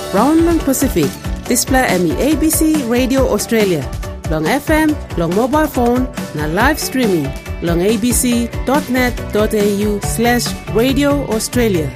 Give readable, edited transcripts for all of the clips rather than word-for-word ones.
Brown long Pacific, display ABC Radio Australia. Long FM, long mobile phone, na live streaming, long abc.net.au/Radio Australia.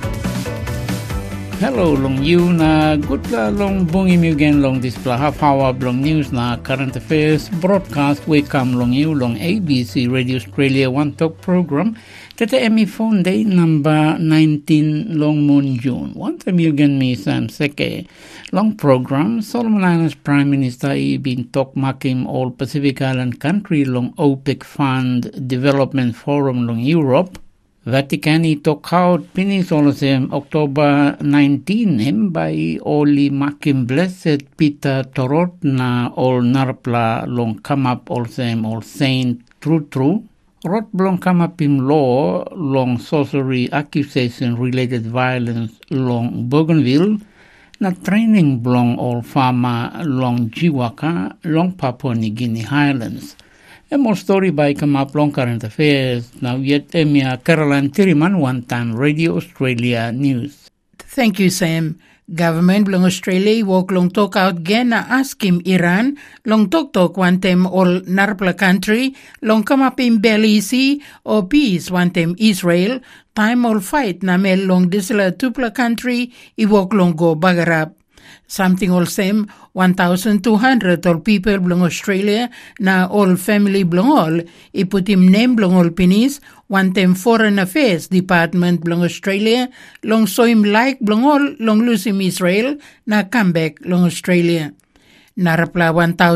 Hello, long you na good ka long bungi mi again long display half hour long news na current affairs broadcast we come long you long ABC Radio Australia One Talk program. Tete emi phone day number 19 long moon June. One time you again me Sam Seke. Long program Solomon Islands Prime Minister been talk making all Pacific Island country long OPEC Fund Development Forum long Europe. Vatican talk out pinis olosem October 19 him by Oli Makim Blessed Peter Torot na all narpla long come up olsem all saint true. Rot blong come up in law long sorcery accusation related violence long Bougainville na training blong all farmer long Jiwaka long Papua New Guinea Highlands. A more story by come up long current affairs. Now yet Emia Caroline Tiriman, One Time Radio Australia News. Thank you, Sam. Government long Australia walk long talk out again na ask him Iran long talk one time all narpla country long come up in Belize or peace one time Israel time all fight na mel long disla tupla country I walk long go bagarap. Something all same 1,200 all people belong Australia na all family belong all. I put him name belong all pinis. One time Foreign Affairs Department belong Australia. Long so him like belong all. Long lose him Israel na come back long Australia. Narapla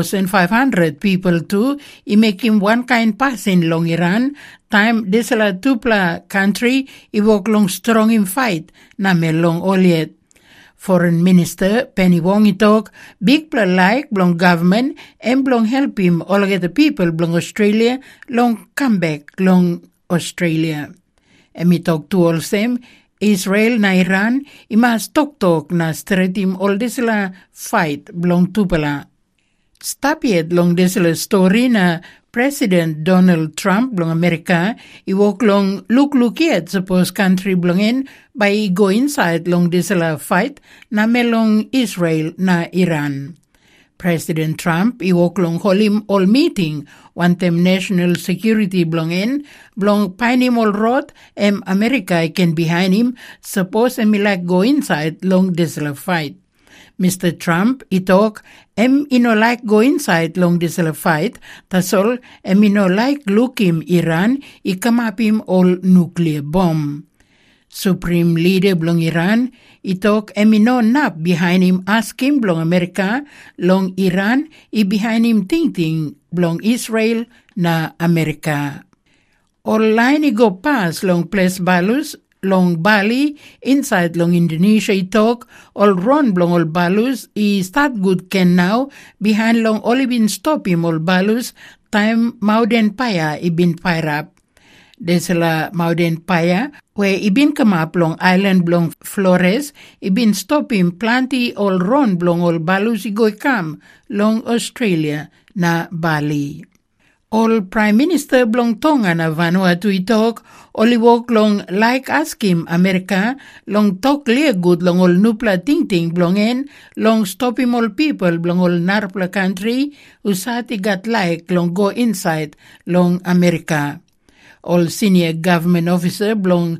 1,500 people too. I make him one kind pass in long Iran. Time desala tupla country. I walk long strong in fight na me long all yet. Foreign Minister Penny Wong talk big like blong government and blong help him all get the people blong Australia long come back long Australia. And me talk to all same Israel na Iran I mas talk na straight him all this la fight blong tupala. Stop yet long this la story na President Donald Trump blong America I walk long look yet suppose country blong in by go inside long this la fight na melong Israel na Iran. President Trump I walk long hold him all meeting one time national security blong in blong pine him all road America can behind him suppose like go inside long this la fight. Mr. Trump, I talk, ino like go inside long this fight, tasol, ino like look him Iran, I come up him all nuclear bomb. Supreme Leader blong Iran, I talk, ino nap behind him ask him blong America, long Iran, I behind him ting blong Israel na America. All line I go pass long place balus, long Bali, inside long Indonesia I talk, all run blong all balus, I start good can now, behind long all been stop him all balus, time Mauden Paya I been fire up. Desala Mauden Paya, where I been come up long island blong Flores, I been stop him plenty all run blong all balus I go come, long Australia na Bali. All Prime Minister blong Tonga na Vanuatu I talk, all walk long like ask him America, long talk clear good long all nupla ting blong en, long stop him all people blong all narpla country, usati got like long go inside long America. All senior government officer belong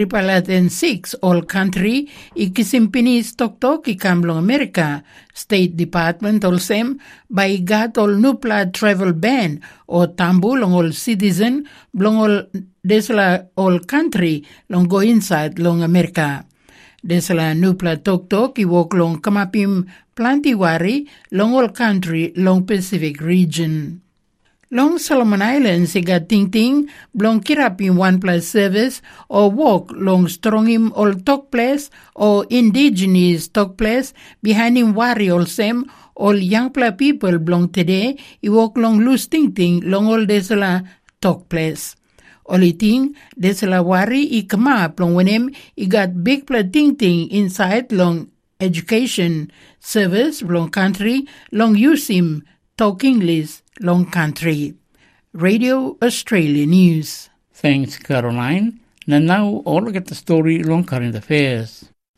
666 all country ikisimpinis tok ikam long America. State Department all same by got all nupla travel ban or tambu long all citizen belong all desla all country long go inside long America. Desla nupla tok I walk long kamapim plantiwari long all country long Pacific region. Long Solomon Islands, I got ting blong kirap in one place service or walk long strong him all talk place or indigenous talk place behind him worry all same all young people belong today I walk long loose ting long all desala talk place. Only thing desala worry I come up long when him I got big ting inside long education service long country long use him talk English long country. Radio Australia News. Thanks, Caroline. Now all get the story long current affairs.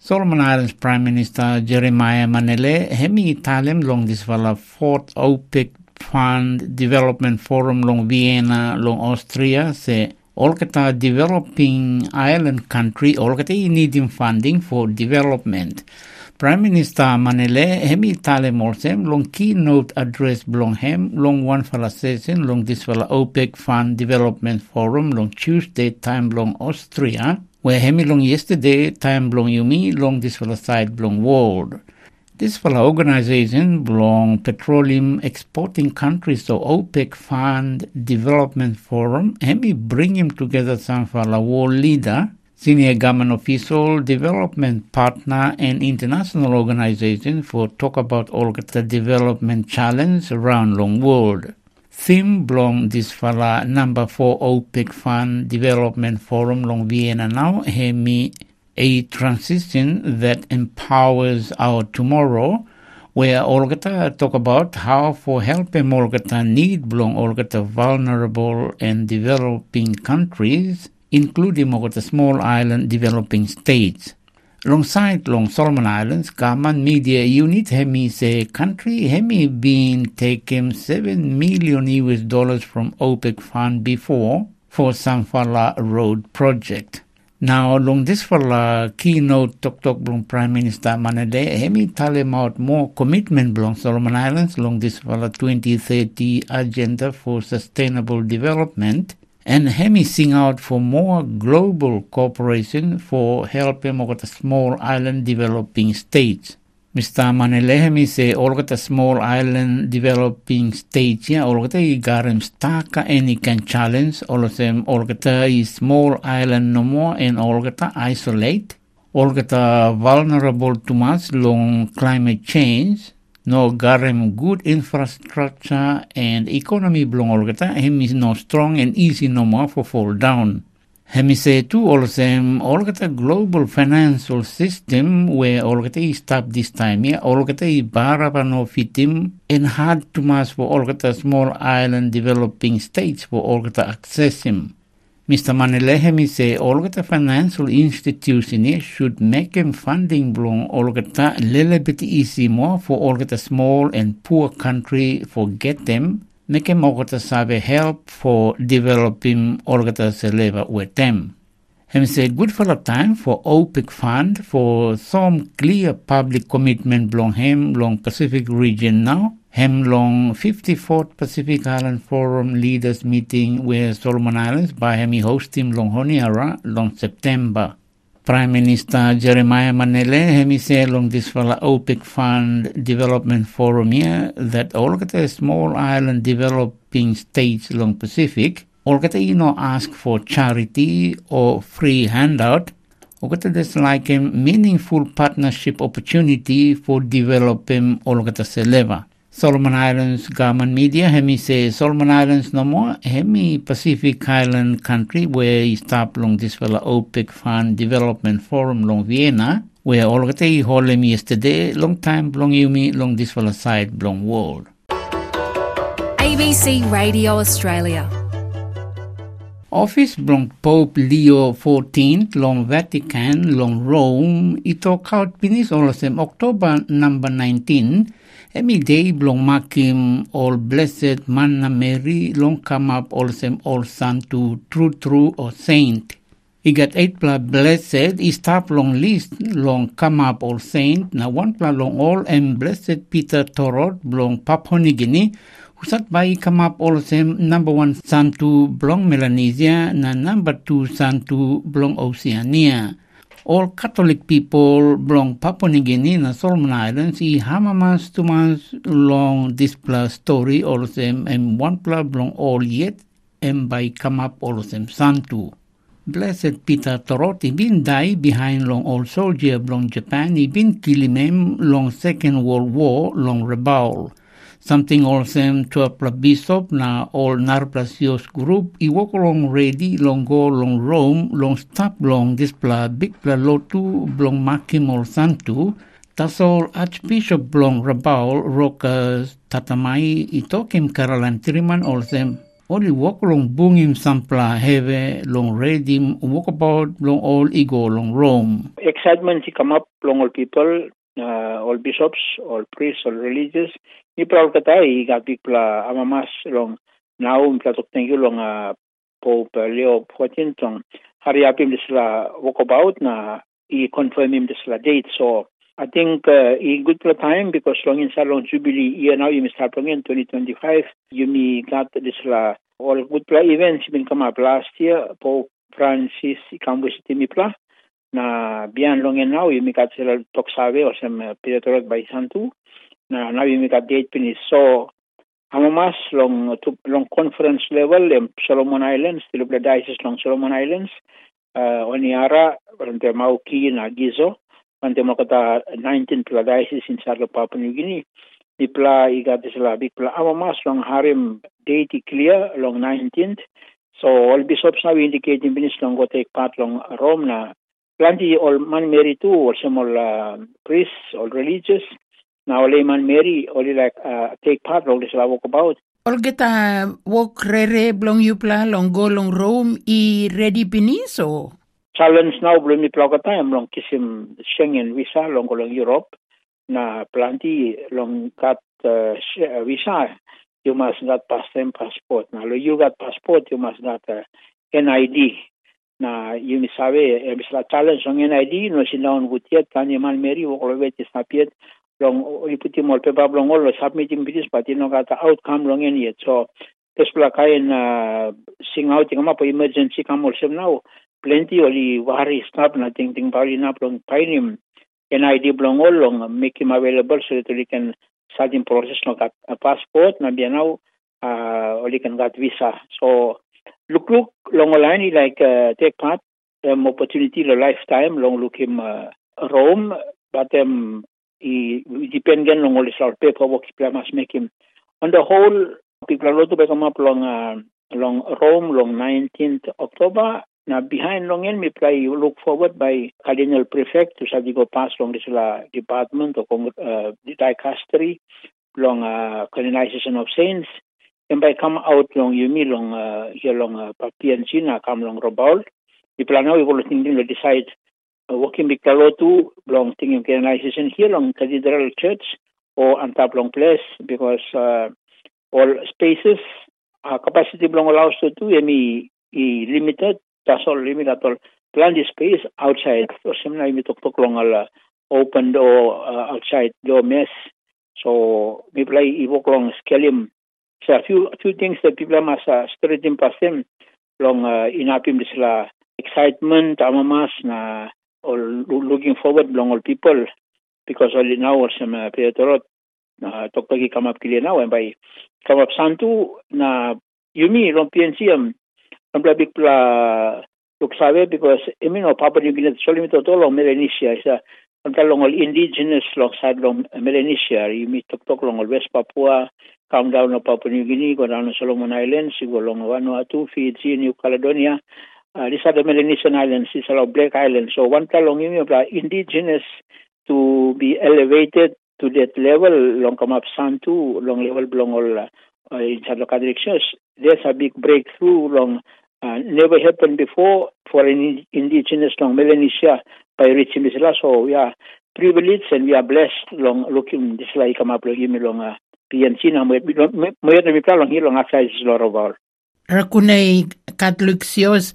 Solomon Islands Prime Minister Jeremiah Manele hemi italem long this vala 4th OPEC Fund Development Forum long Vienna long Austria se olkata developing island country olkata needing funding for development. Prime Minister Manele hemi italem olsem long keynote address blong hem long one fala session long this vala OPEC Fund Development Forum long Tuesday time long Austria where hemi long yesterday time blong yumi long this fella side blong world. This fella organization blong petroleum exporting countries so OPEC Fund Development Forum hemi bring him together some fella world leader, senior government official, development partner and international organization for talk about all the development challenge around long world. Theme blong this fala number 4 OPEC Fund Development Forum long Vienna now hemi a transition that empowers our tomorrow where olgata talk about how for helping olgata need blong olgata vulnerable and developing countries including olgata small island developing states. Alongside long Solomon Islands, government media unit hemi say country hemi been taken $7 million from OPEC fund before for some fala road project. Now long this fala keynote talk blong Prime Minister Manele hemi tell out more commitment blong Solomon Islands long this fala 2030 agenda for sustainable development. And hemi sing out for more global cooperation for helping all the small island developing states. Mr. Manele hemi say all the small island developing states all the garim staka any can challenge all of them all the small island no more and all the isolate all the vulnerable to much long climate change. No garem good infrastructure and economy blong olgata hem is no strong and easy no more for fall down. Hemi say too all of them olgata global financial system where olgata is stop this time here olgata is baraba no fitim and hard to mass for olgata small island developing states for olgata access him. Mr. Manele hemi say olgata financial institution should make him funding blong olgata little bit easy more for olgata small and poor country for get them make him olgata sabe help for developing olgata seleva with them. Hemi say good for the time for OPEC fund for some clear public commitment blong him long Pacific region now. Hem long 54th Pacific Island Forum Leaders Meeting where Solomon Islands by hemi hosting long Honiara long September. Prime Minister Jeremiah Manele hemi say long this fella OPEC Fund Development Forum here that all the small island developing states long Pacific all the ask for charity or free handout. There's like a meaningful partnership opportunity for developing all the seleva. Solomon Islands government media hemi say Solomon Islands no more hemi Pacific Island country where he stop long this fella OPEC Fund Development Forum long Vienna where already hold him yesterday long time long yumi long this fella side long world. ABC Radio Australia. Office blong Pope Leo XIV long Vatican long Rome ito kaut pinis olosem October number 19 Emi day blong makim all blessed Manna Mary long come up olosem all santu true or saint. He got 8 pla blessed he stop long list long come up all saint na 1 pla long all and blessed Peter Torot blong Papua New Guinea Husat bai come up all same number 1 santu blong Melanesia na number 2 santu blong Oceania. All Catholic people blong Papua New Guinea na Solomon Islands I hamamas tumas long this plus story all same and 1 pla blong all yet and by come up all same santu. Blessed Peter Toroti been die behind long old soldier blong Japan he been kilimem long Second World War long rebel. Something also to a bishop na all Narplasios group I walk along ready long go long Rome long stop long this pla big pla lotu blong makim all santu tas all Archbishop blong Rabaul Rokas tatamai I tokim Caroline Triman also Only walk long bungim sampla have long redim walk about long all ego long Rome. Excitement to come up long all people, all bishops, all priests, all religious. Ni proud kata got people amamas long now platok thank you long Pope Leo 14 tong hari apim disla walk about na confirm him disla date. So I think a good time because long in Salon Jubilee year now you may start in 2025. You may got this all good events been come up last year. Pope Francis come with me pla na bian long and now you may got talk save or some period by Santu. Now you may got date finish. So Amamas long conference level Solomon Islands, still the diocese long Solomon Islands, Oniara, the Mauki na Gizo. Ante makata 19 pla diocese in Sarlo Papua New Guinea. Di pla igat isla big pla amamas long harim date clear long 19th. So all bishops now indicating binis long go take part long Rome na plenty all man Mary too or some all priests all religious. Now layman Mary only like take part long this walk about. Olgeta walk rere blong yupla long go long Rome I ready piniso. Challenge now blame me plaka time long kisim Schengen visa long Europe na plenty long got visa you must got passport na lo you got passport you must got NID na you misabe misla challenge long NID no sinaon gutiet kanya man Mary wo kolwet snapiet long iputi mol pe long all submitting bilis but no got outcome long any yet so this plakain sing out ngama po emergency come also now plenty only wari stop na ting bali na plong painim NID blong all long make him available so that we can start in process no got a passport na biya now only can got visa so look long line like take part opportunity the lifetime long look him Rome but depend again long all this paperwork people must make him on the whole people are to become up long Rome long 19th October. Now behind long end, me play look forward by Cardinal Prefect to go pass long this department of the dicastery long canonization of saints, and by come out long you me long here long PNC na come long Robaul. The plan now we will thinking to decide working big to long thinking canonization here long Cathedral Church or on top long place because all spaces capacity long allows to do limited. That's all limit at all. Plan the space outside. So similarly, we talk long open door outside door mess. So we play evoke long scalim. So a few things that people must straight in past them long inapim this excitement amamas na or looking forward long all people because only now or some period talk come up clear now and by come up Santu na yumi long PNC big look sabe because Papua New Guinea solimito tolo Melanesia isa long all indigenous long side long Melanesia you meet talk long all West Papua come down to Papua New Guinea go down to Solomon Islands you go long Vanuatu Fiji New Caledonia these are the Melanesian islands these are Black Islands so one long indigenous to be elevated to that level long come up Santu long level belong all in Charlotte directions there's a big breakthrough long never happened before for an indigenous long Melanesia by reaching this so we are privileged and we are blessed long looking this like come up long PNC na mo long here long after is Loroval Rakunay Catholic sios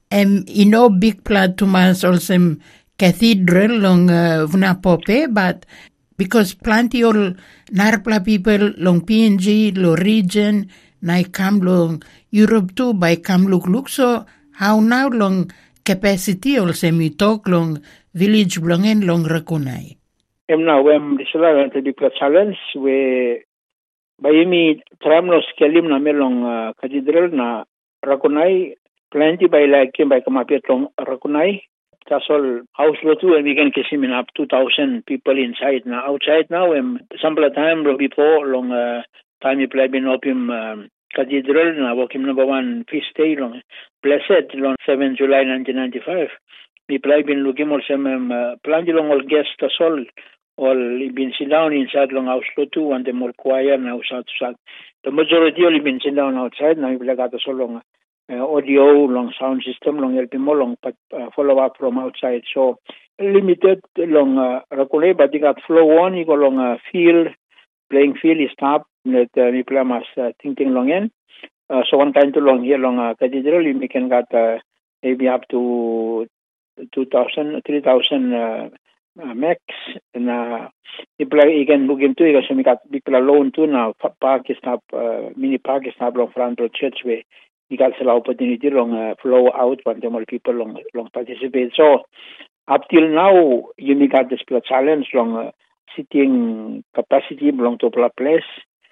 big plat to mas also cathedral long Vunapope but because plenty all Narpla people long PNG lo region na come long Europe too by come look so how now long capacity also me talk long village long and long Rakunay. Now when this is big challenge we by me tramlos kelim na melong cathedral na Rakunay plenty by like by come up long Rakunay that's all house too and we can kiss him in up 2,000 people inside now outside now and sample time before long time we play been opium Cathedral na walking number 1 feast day long blessed long 7 July 1995 we play been looking also plenty long all guests that's all all been sit down inside long house lo too, and them all quiet now outside. The majority all been sit down outside now. We got so long audio, long sound system, long help more long follow up from outside. So limited long rakule, but you got flow on. You go long field playing field is stop. That we play mas thinking long end. So one time to long here long cathedral, we can got maybe up to 2,000, 3,000 max. And people again book him too. Because we got people alone too now. Park is stop, mini park is stop long front of church way. We got the opportunity long flow out when the more people long participate. So up till now, you got this challenge long sitting capacity belong to a place.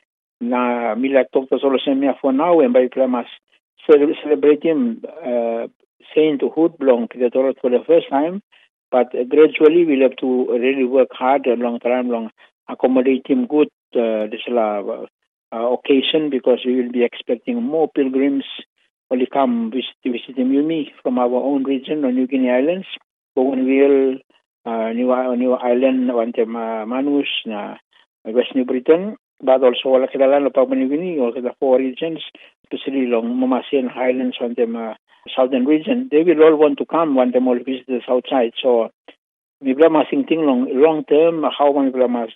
Na mila talk to solo semia for now and by clamas celebrating sainthood belong to the Torah for the first time, but gradually we'll have to really work hard a long time long accommodate him good this occasion, because we will be expecting more pilgrims will come visit Yumi from our own region on New Guinea Islands, Bougainville, New Island, Manus, West New Britain, but also wala kilala no Papua New Guinea or the 4 regions, especially along Mamasian Highlands on the southern region. They will all want to come when they all visit the south side. So we must think long term how many must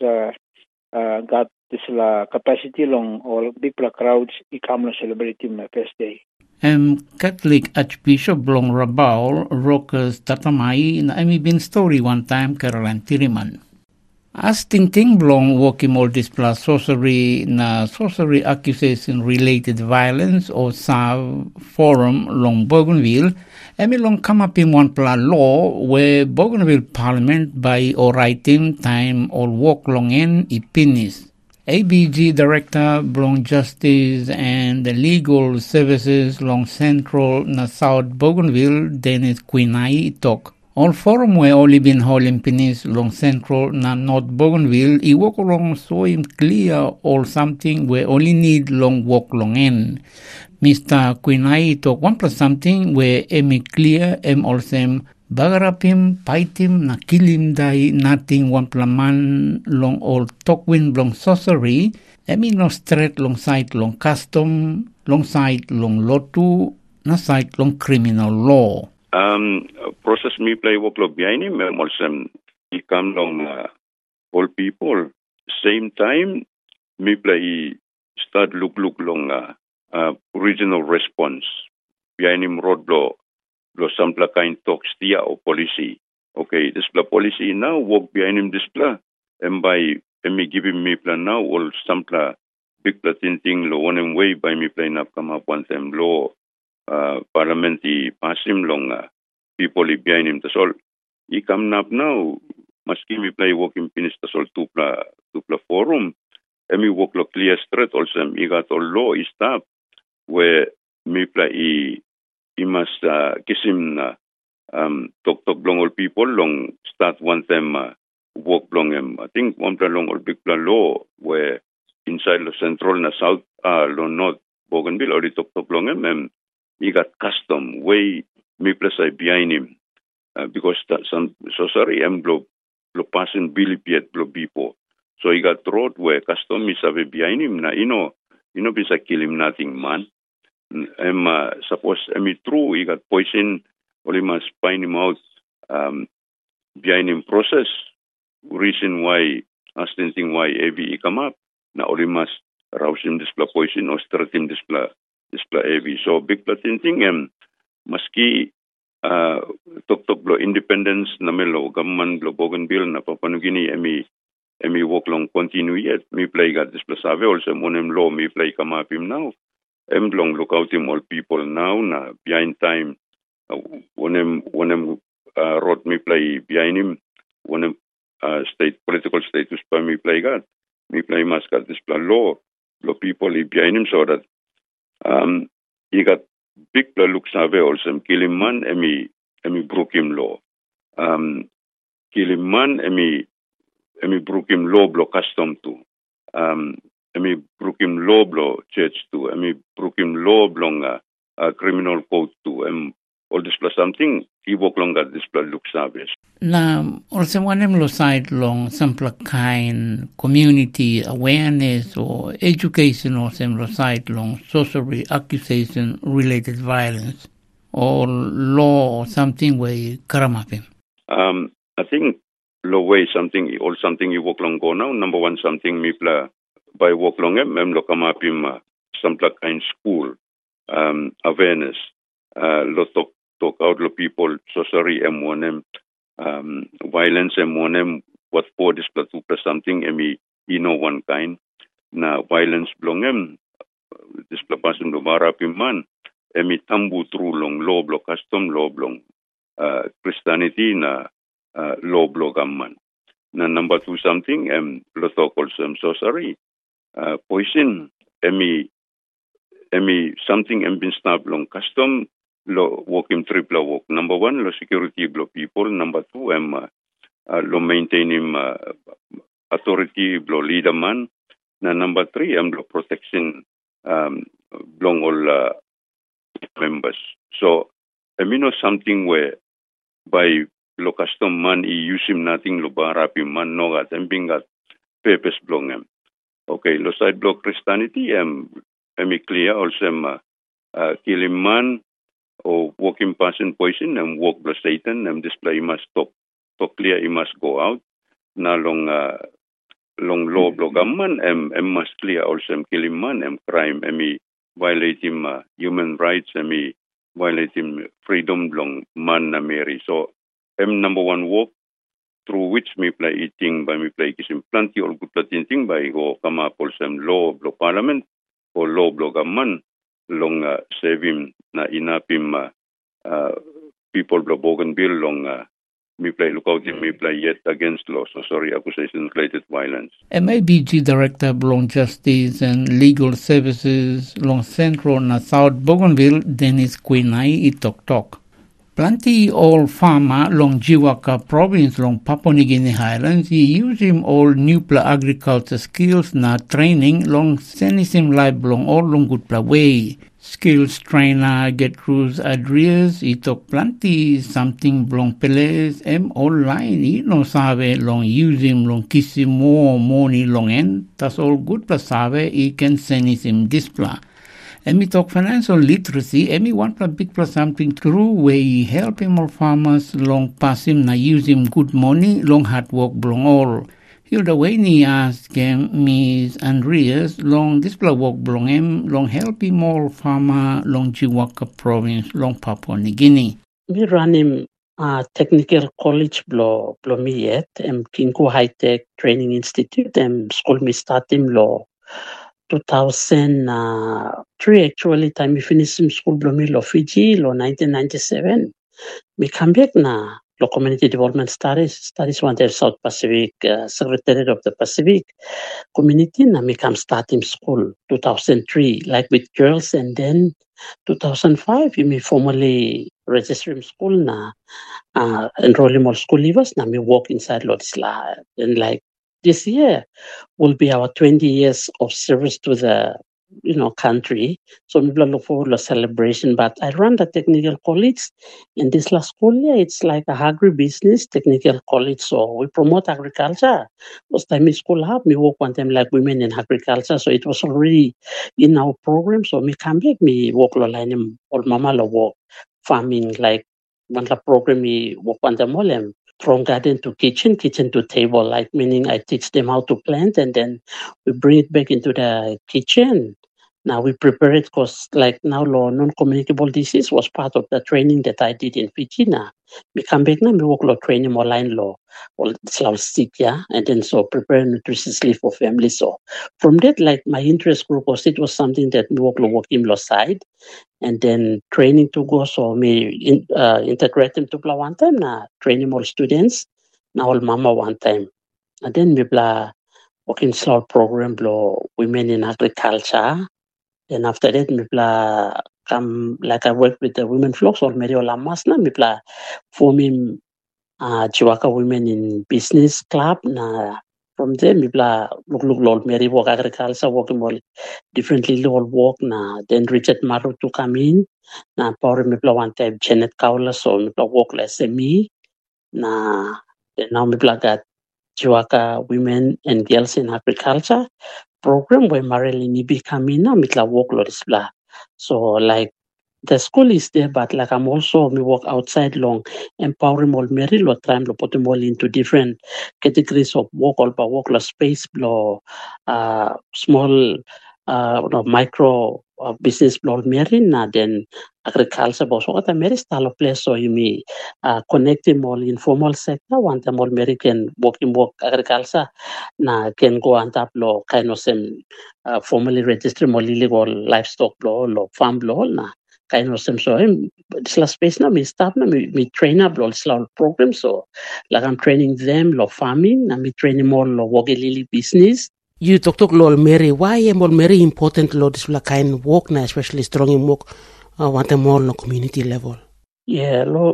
got this capacity long or big crowds come to celebrate the first day. Catholic Archbishop Blong Rabaul Rokas Tatamai na bin story one time Caroline Tiriman. As Tinting Blong walking all this plus sorcery accusation related violence or SAV forum long Bougainville, long come up in one plan law where Bougainville Parliament by or writing time or walk long in ipinis. ABG Director Blong Justice and the Legal Services long Central na South Bougainville Dennis Quinai talk. All forum where only been holding pinis long Central na North Bougainville, I walk along so him clear or something where only need long walk long in. Mr. Quinai talk one plus something where emi clear also bagarapim paitim na kilim dai nothing one plaman long all talk win long sorcery, emi no straight long side long custom, long side long lotu, na side long criminal law. Process me play work log behind him, also he come long all people. Same time, me play start look long original response behind him road blow some kind talks tia or policy. Okay, this policy now work behind him this and by me giving me plan now all some big thing law one way by me playing up come up one time law parliamentary pass him long people behind him that's all he come up now must give me play working finish that's all two forum and me work lo clear straight also he got all law is stop where me play he must kiss him talk long all people long start one time work long him. I think one long all big law where inside the central na south north Bougainville already talk long him and he got custom way me plus I behind him because some so sorry I'm blow passing Billy Piet blow people. So he got road where custom is behind him na you know bisa kill him nothing man. Suppose true he got poison or he must find him out behind him process reason why asking why he come up now or he must rouse him this poison or start him this AV. So big thing maski talk blow independence na melo government blow Bougainville na Papua New Guinea emi work long continue yet me play got this plus ave also monem law me play come up him now long look out him all people now na behind time when road me play behind him when state political status by me play must got this law people behind him so that he got big looks ave also kill him man emi broke him law kill him man emi broke him law blow custom to emi broke him law blow church to emi broke him law blong criminal code to all this plus something, he work longer this plus look service. Na also wanem lo side long sample kind community awareness or education or some lo side long sorcery accusation related violence or law or something where karamapim. I think low way something or something you work long go now. Number one something me play by work long lo kamapim sample kind school awareness lo talk out lo people sorcery M1M violence M1M what for this platoon plus something one kind na violence blong this person do marapim man tambu through long law blo custom law blong Christianity na law blo gamman na number two something lo talk also sorcery poison something been stop long custom lo work him triple work. Number one, lo security blo people. Number two, lo maintain him authority blo leader man. Na number three, lo protection blong all members. So, know something where by lo custom man he use him nothing lo barapi man no gat bingat purpose blong him. Okay, lo side block Christianity clear also kill him man or walking person poison and walk the Satan and display must stop. So clear he must go out. Na long law blogaman must clear also kill him man crime violate him human rights violate him freedom long man na Mary. So number one walk through which me play eating by me play kisim plenty or good platin thing by go come up also law block parliament or law blogaman long save him na inapim people blo Bougainville long me play look out me play yet against law so sorry accusation related violence. MABG Director Long Justice and Legal Services Long Central na South Bougainville Dennis Quinai Itok. Plenty all farmer long Jiwaka province long Papua New Guinea Highlands he use him all new agriculture skills na training long senisim live long all long good way. Skills trainer Gertrude Adrias itok plenty something long peles online sabe long use him long kisim more money long end that's all good plus sabe he can senisim display. We talk financial literacy, one plus big plus something true where he help him all farmers long pass him na use him good money, long hard work blong all. Hilda Wayne asked Miss Andreas long display work blong him, long help him all farmer long Jiwaka province, long Papua New Guinea. We run him technical college blo me yet, Kinko High Tech Training Institute, school me start him law. 2003 actually time we finished school blomi lo Fiji lo 1997 we come back na lo community development studies one there South Pacific Secretariat of the Pacific community na me come start in school 2003 like with girls and then 2005 me formally register in school na enroll in all school leavers na me walk inside Lodisla and like this year will be our 20 years of service to the country. So we look forward to a celebration. But I run the technical college in this last school year. It's like a agribusiness technical college. So we promote agriculture. Most time in school hub, we work one time like women in agriculture. So it was already in our program. So we come back, we work line or mama work farming like one program we work one time all from garden to kitchen to table, like meaning I teach them how to plant and then we bring it back into the kitchen. Now we prepare it because like now non-communicable disease was part of the training that I did in Fiji. Now we come back now, we work training online law, or stick, yeah, and then so prepare nutritiously for family. So from that, like my interest group it was something that we work in law side. And then training to go, so me integrate them to play one time na training more students, na all mama one time. And then we play working slow program blow women in agriculture. Then after that we play like I work with the women flocks or Mario Lamas na we play forming Jiwaka women in business club na From there, mi bla look lol Mary work agriculture work more differently lol work na. Then Richard Maru to come in na power mi bla one time Janet Kaula so mi bla work la SME na. Then now mi bla got Jiwaka Women and Girls in Agriculture program where Marilyn Nibi come in na mi bla work lo this bla. So like the school is there, but like I'm also me work outside long empowering all Mary lo time lo put them all into different categories of work all by work lo space lo small micro business lo Mary na then agriculture but so that Mary style of place so you me connecting all informal sector one time all Mary can work agriculture na can go on top lo kind of same formally register more legal livestock lo farm lo na kind of some so sla space na mi staff na mi train up lo sla program so like I'm training them lo farming na mi training more lo wogelili business. You talk lol Mary, why am Mary important lo this kind of work na especially strong in work want more no community level. Yeah, lo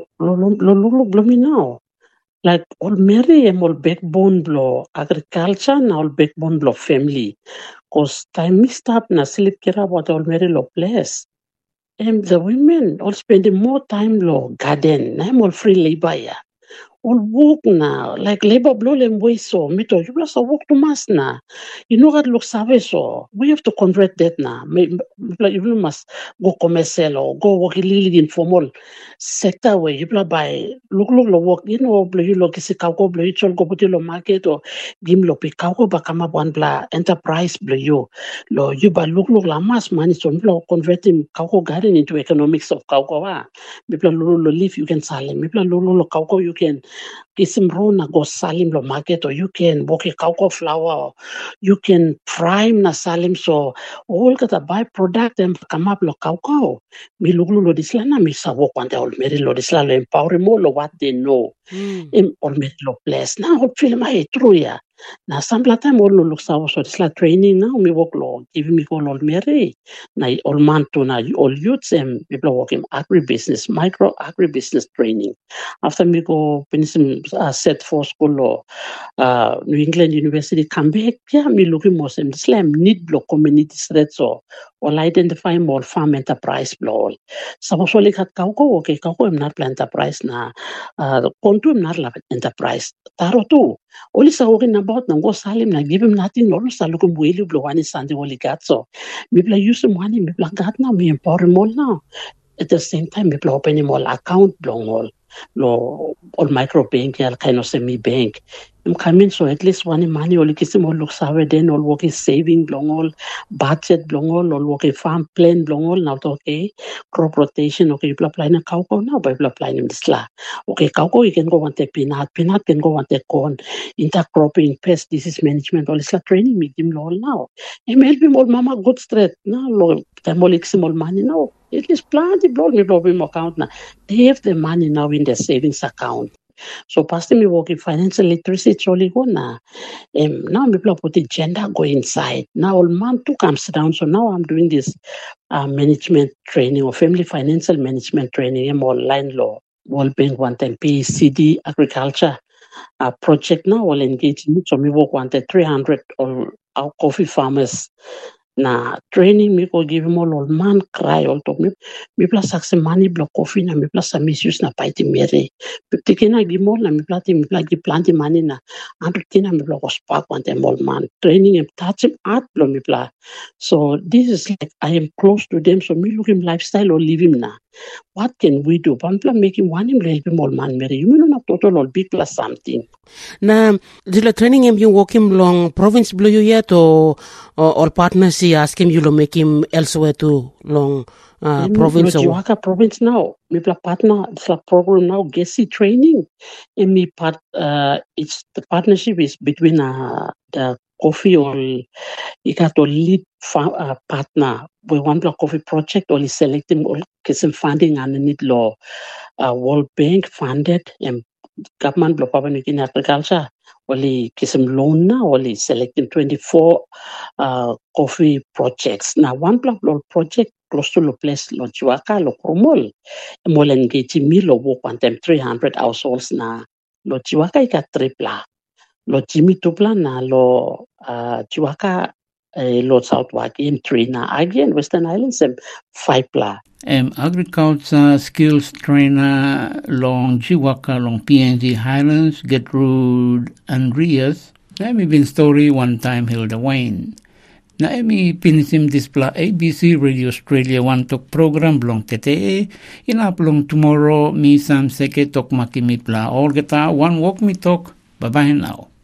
me now. Like all Mary am all backbone lo agriculture na all backbone lo family. Cause time mi staff na sleep kira about all Mary lo place. And the women all spending more time lo garden. I'm all free labor ya. All work na like labor blow them way so me to you plus work to mass na. You know what look savage so we have to convert that na. You must go commercial or go work really informal sector where you buy look lo work you know blow you look is kauko blow you go put lo market or gim lo pe kauko ba kama one bla enterprise blow you buy look la mass money so me converting kauko garden into economics of kauko wa. Me lo leaf you can sell me lo kauko you can kisim rona go salim lo market or you can boke cocoa flour or you can prime na salim so all kata byproduct and come up lo cocoa mi luglu lo disla na mi sa work on the all meri lo disla lo empower more lo what they know in all meri lo place na all feel my true ya na sample time all lo sa so disla training na mi work lo give me go all meri na all man to na all youths and people working agribusiness micro agribusiness training after me go finish set for school lo New England University come back yeah me looking more some slam need block community threats so or identify more farm enterprise blow suppose like hat kauko okay kauko am not plan enterprise na kontu am not enterprise taro tu only sa working about na go salim na give him nothing no sa look mweli blow one Sunday only got so me play use money me play got now me empower more now at the same time me play open more account blow all micro bank ya kind of semi bank I'm coming so at least one money all kisim all look sawe then all working saving long all budget long all working farm plan long all now okay crop rotation okay you apply na kauko now by apply in this la okay kauko you can go on the peanut can go on the corn intercropping pest disease management all is la training me give all now and help him all mama good straight now lo tamol small money now at least plan the blog me problem account now they have the money now in their savings account. So past me working financial literacy truly go na. Now people put the gender go inside. Now all man too comes down. So now I'm doing this management training or family financial management training. I'm online law. World Bank one time PCD agriculture project now all engaged me. So me work one 300 all our coffee farmers. Na training me go give him all man cry all to me plus saxe money block coffee na me plus misuse na paiti mere tikina give all na me plus give plant money na and tina me block spark one them all man training him touch him art blow me plus so this is like I am close to them so me look him lifestyle or live him na what can we do pampla make him one him help him all man mere you mean not total all big plus something na the training him you walk him long province blue you yet or partners he ask him you to make him elsewhere to long province or Jiwaka province now me partner it's a program now Gesi training and me part it's the partnership is between the coffee or you got to lead partner we want a coffee project or selecting or get some funding and need law World Bank funded and government block up in agriculture only some loan now only selecting 24 coffee projects now one block project close to the place lo Jiwaka lo Kromol more engaging me lo work on them 300 households na lo Jiwaka ika tripla lo Jimmy Tupla na lo Chiwaka lo South Wakin 3 na again Western Islands 5 pla. Agriculture skills trainer long Chiwaka long PNG Highlands Gertrude Andreas. Na mi bin story one time Hilda Wayne. Na emi pinisim displa ABC Radio Australia One Talk program blong TTE. Inap long tomorrow mi sam seke tok makimi pla. All geta one walk me talk. Bye bye now.